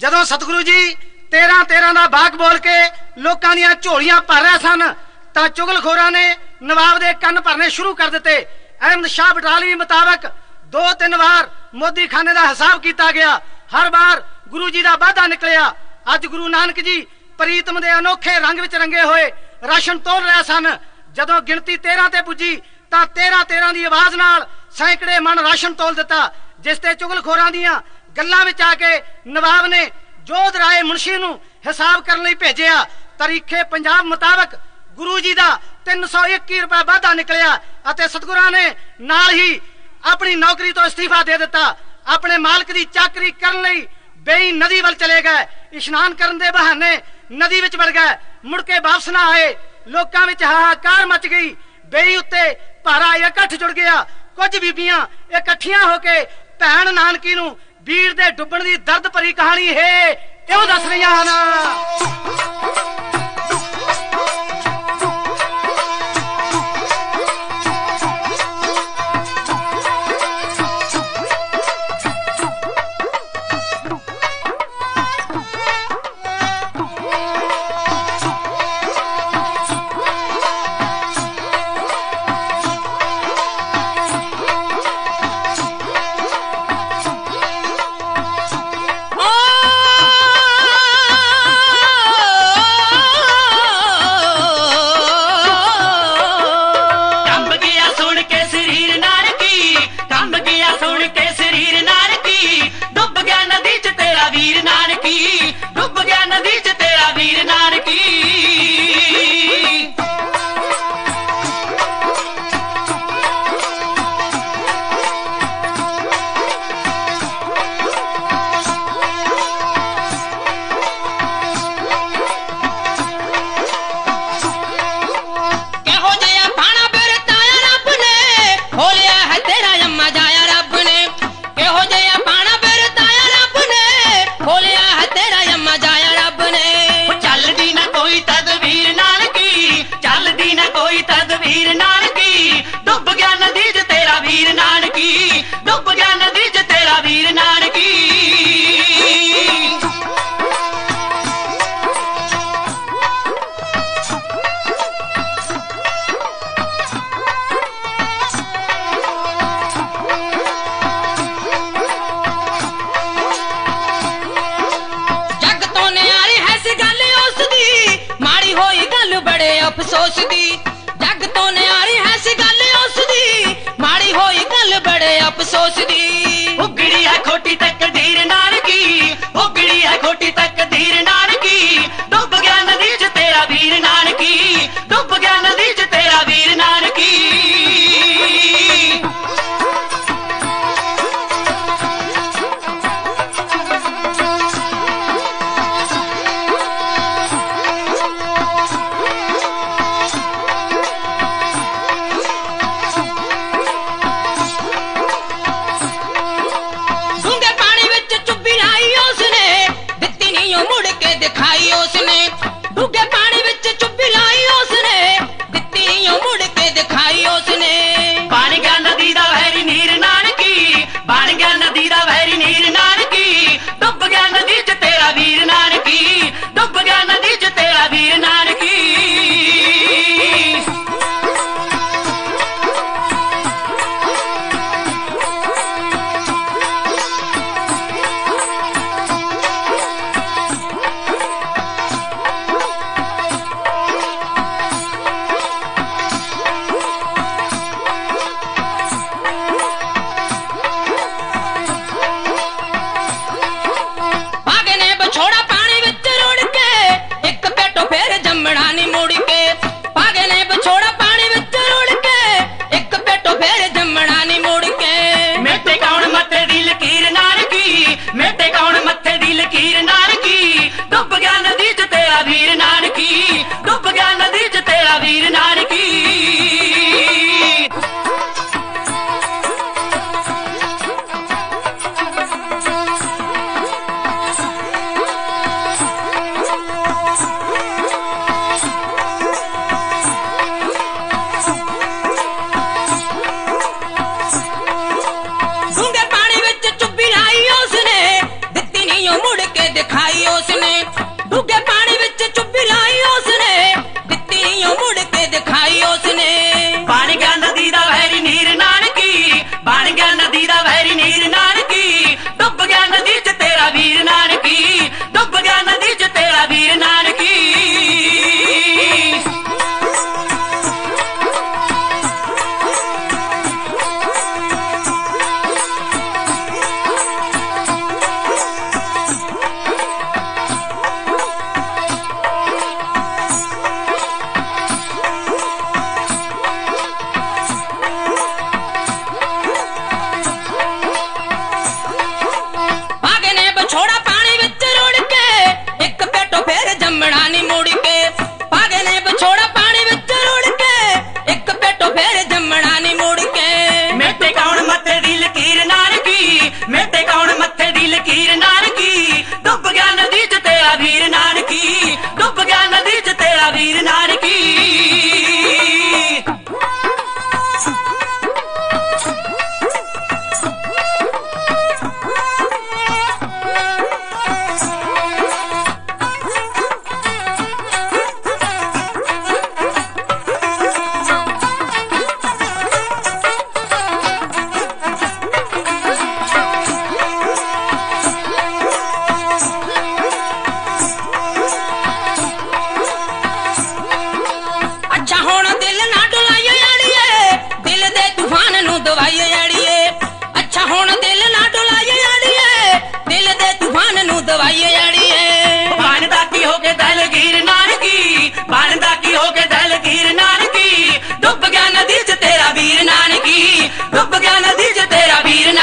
ਜਦੋਂ ਸਤਿਗੁਰੂ ਜੀ 13-13 ਦਾ ਬਾਗ ਬੋਲ ਕੇ ਲੋਕਾਂ ਦੀਆਂ ਝੋਲੀਆਂ ਭਰ ਰਹੇ ਸਨ ਤਾਂ ਚੁਗਲਖੋਰਾਂ ਨੇ ਨਵਾਬ ਦੇ ਕੰਨ ਭਰਨੇ ਸ਼ੁਰੂ ਕਰ ਦਿੱਤੇ। ਅਹਿਮਦ ਸ਼ਾਹ ਬਟਾਲਵੀ ਮੁਤਾਬਕ 2-3 ਵਾਰ ਮੋਦੀ ਖਾਨੇ ਦਾ ਹਿਸਾਬ ਕੀਤਾ ਗਿਆ, ਹਰ ਵਾਰ ਗੁਰੂ ਜੀ ਦਾ ਵਾਅਦਾ ਨਿਕਲਿਆ। ਅੱਜ ਗੁਰੂ ਨਾਨਕ ਜੀ ਪ੍ਰੀਤਮ ਦੇ ਅਨੋਖੇ ਰੰਗ ਵਿੱਚ ਰੰਗੇ ਹੋਏ ਰਾਸ਼ਨ ਤੋਲ ਰਹੇ ਸਨ। ਜਦੋਂ ਗਿਣਤੀ 13 ਤੇ ਪੁੱਜੀ ਤਾਂ 13-13 ਦੀ ਆਵਾਜ਼ ਨਾਲ ਸੈਂਕੜੇ ਮਣ ਰਾਸ਼ਨ ਤੋਲ ਦਿੱਤਾ, ਜਿਸ ਤੇ ਚੁਗਲਖੋਰਾਂ ਦੀਆਂ ਗੱਲਾਂ ਵਿੱਚ ਆ ਕੇ ਨਵਾਬ ਨੇ ਜੋਧ ਰਾਏ ਮੁਨਸ਼ੀ ਨੂੰ ਹਿਸਾਬ ਕਰਨ ਲਈ ਭੇਜਿਆ। ਤਰੀਖੇ ਪੰਜਾਬ ਮੁਤਾਬਕ ਗੁਰੂ ਜੀ ਦਾ 321 ਰੁਪਏ ਵਾਧਾ ਨਿਕਲਿਆ ਅਤੇ ਸਤਿਗੁਰਾਂ ਨੇ ਨਾਲ ਹੀ ਆਪਣੀ ਨੌਕਰੀ ਤੋਂ ਅਸਤੀਫਾ ਦੇ ਦਿੱਤਾ। ਆਪਣੇ ਮਾਲਕ ਦੀ ਚਾਕਰੀ ਕਰਨ ਲਈ ਬੇਈ ਨਦੀ ਵੱਲ ਚਲੇ ਗਏ। ਇਸ਼ਨਾਨ ਕਰਨ ਦੇ ਬਹਾਨੇ ਨਦੀ ਵਿੱਚ ਵੜ ਗਏ, ਮੁੜ ਕੇ ਵਾਪਸ ਨਾ ਆਏ। ਲੋਕਾਂ ਵਿੱਚ ਹਾਹਾਕਾਰ ਮਚ ਗਈ। ਬੇਈ ਉੱਤੇ ਭਾਰਾ ਇਕੱਠ ਜੁੜ ਗਿਆ। ਕੁਝ ਬੀਬੀਆਂ ਇਕੱਠੀਆਂ ਹੋ ਕੇ ਭੈਣ ਨਾਨਕੀ ਨੂੰ ਵੀਰ ਦੇ ਡੁੱਬਣ ਦੀ ਦਰਦ ਭਰੀ ਕਹਾਣੀ ਹੈ ਇਉਂ ਦੱਸ ਰਹੀਆਂ ਹਨ। ਅਫਸੋਸ ਦੀ ਜੱਗ ਤੋਂ ਨਿਆਰੀ ਹੈ ਸੀ ਗੱਲ ਉਸ ਦੀ, ਮਾੜੀ ਹੋਈ ਗੱਲ ਬੜੇ ਅਫਸੋਸ ਦੀ। ਉਗੜੀ ਹੈ ਖੋਟੀ ਤਕਦੀਰ ਨਾਨਕੀ, ਉਗੜੀ ਹੈ ਖੋਟੀ ਤਕਦੀਰ ਨਾਨਕੀ, ਡੁੱਬ ਗਿਆ ਨਦੀ 'ਚ ਤੇਰਾ ਵੀਰ ਨਾਨਕੀ, ਡੁੱਬ ਗਿਆ ਨਦੀ 'ਚ ਤੇਰਾ ਵੀਰ ਨਾਨਕੀ। ਦਿਖਾਈ ਉਸਨੇ ਡੂੰਘੇ ਪਾਣੀ ਵਿੱਚ ਚੁੱਪੀ ਲਾਈ ਉਸਨੇ, ਦਿੱਤੀ ਨੀ ਉਹ ਮੁੜ ਕੇ ਦਿਖਾਈ ਉਸਨੇ। ਬਣ ਗਿਆ ਨਦੀ ਦਾ ਵਹਿਰੀ ਨੀਰ ਨਾਨਕੀ, ਬਣ ਗਿਆ ਨਦੀ ਦਾ ਵਹਿਰੀ ਨੀਰ ਨਾਨਕੀ, ਡੁੱਬ ਗਿਆ ਨਦੀ 'ਚ ਤੇਰਾ ਵੀਰ ਨਾਨਕੀ, ਡੁੱਬ ਗਿਆ ਨਦੀ 'ਚ ਤੇਰਾ ਵੀਰ ਨਾਨਕੀ। ਦਿਖਾ ਡੂੰਘੇ ਪਾਣੀ ਵਿੱਚ ਚੁੱਭੀ ਲਾਈ ਉਸਨੇ, ਦਿੱਤੀ ਨੀ ਉਹ ਮੁੜ ਕੇ ਦਿਖਾਈ ਉਸਨੇ। ਬਣ ਗਿਆ ਨਦੀ ਦਾ ਵਹਿਰੀ ਨੀਰ ਨਾਨਕੀ, ਬਣ ਗਿਆ ਨਦੀ ਦਾ ਵਹਿਰੀ ਨੀਰ ਨਾਨਕੀ, ਡੁੱਬ ਗਿਆ ਨਦੀ 'ਚ ਤੇਰਾ ਵੀਰ ਨਾਨਕੀ, ਡੁੱਬ ਗਿਆ ਨਦੀ 'ਚ ਤੇਰਾ ਵੀਰ ਨਾਨਕੀ। ਛੋੜਾ ਪਾਣੀ ਵਿੱਚ ਰੁੜ ਕੇ, ਇੱਕ ਪੇਟੋ ਫੇਰ ਜੰਮਣਾ ਨੀ ਮੁੜ ਕੇ। ਪਾਗੇ ਨੇ ਵਿਛੋੜਾ ਪਾਣੀ ਵਿੱਚ ਰੁੜ ਕੇ, ਇੱਕ ਪੇਟੋ ਫੇਰ ਜੰਮਣਾ ਨੀ ਮੁੜ ਕੇ। ਮੇਟੇ ਕੌਣ ਮੱਥੇ ਦੀ ਲਕੀਰ ਨਾਨਕੀ, ਮੇਟੇ ਕੌਣ ਮੱਥੇ ਦੀ ਲਕੀਰ ਨਾਨਕੀ, ਡੁੱਬ ਗਿਆ ਨਦੀ 'ਚ ਤੇਰਾ ਵੀਰ ਨਾਨਕੀ, ਡੁੱਬ ਗਿਆ ਨਦੀ 'ਚ ਤੇਰਾ ਵੀਰ ਨਾਨਕੀ। ਅੱਛਾ ਹੁਣ ਦਿਲ ਨਾ ਡੁਲਾਈਏ ਅੜੀਏ, ਦਿਲ ਦੇ ਤੂਫਾਨ ਨੂੰ ਦਵਾਈਏ ਅੜੀਏ। ਅੱਛਾ ਹੁਣ ਦਿਲ ਨਾ ਡੁਲਾਈਏ ਅੜੀਏ, ਦਿਲ ਦੇ ਤੂਫਾਨ ਨੂੰ ਦਵਾਈਏ ਅੜੀਏ। ਬਣਦਾ ਕੀ ਹੋ ਕੇ ਦਲਗੀਰ ਨਾਨਕੀ, ਬਣਦਾ ਕੀ ਹੋ ਕੇ ਦਲਗੀਰ ਨਾਨਕੀ, ਡੁੱਬ ਗਿਆ ਨਦੀ 'ਚ ਤੇਰਾ ਵੀਰ ਨਾਨਕੀ, ਡੁੱਬ ਗਿਆ ਨਦੀ 'ਚ ਤੇਰਾ ਵੀਰ ਨਾਨਕੀ।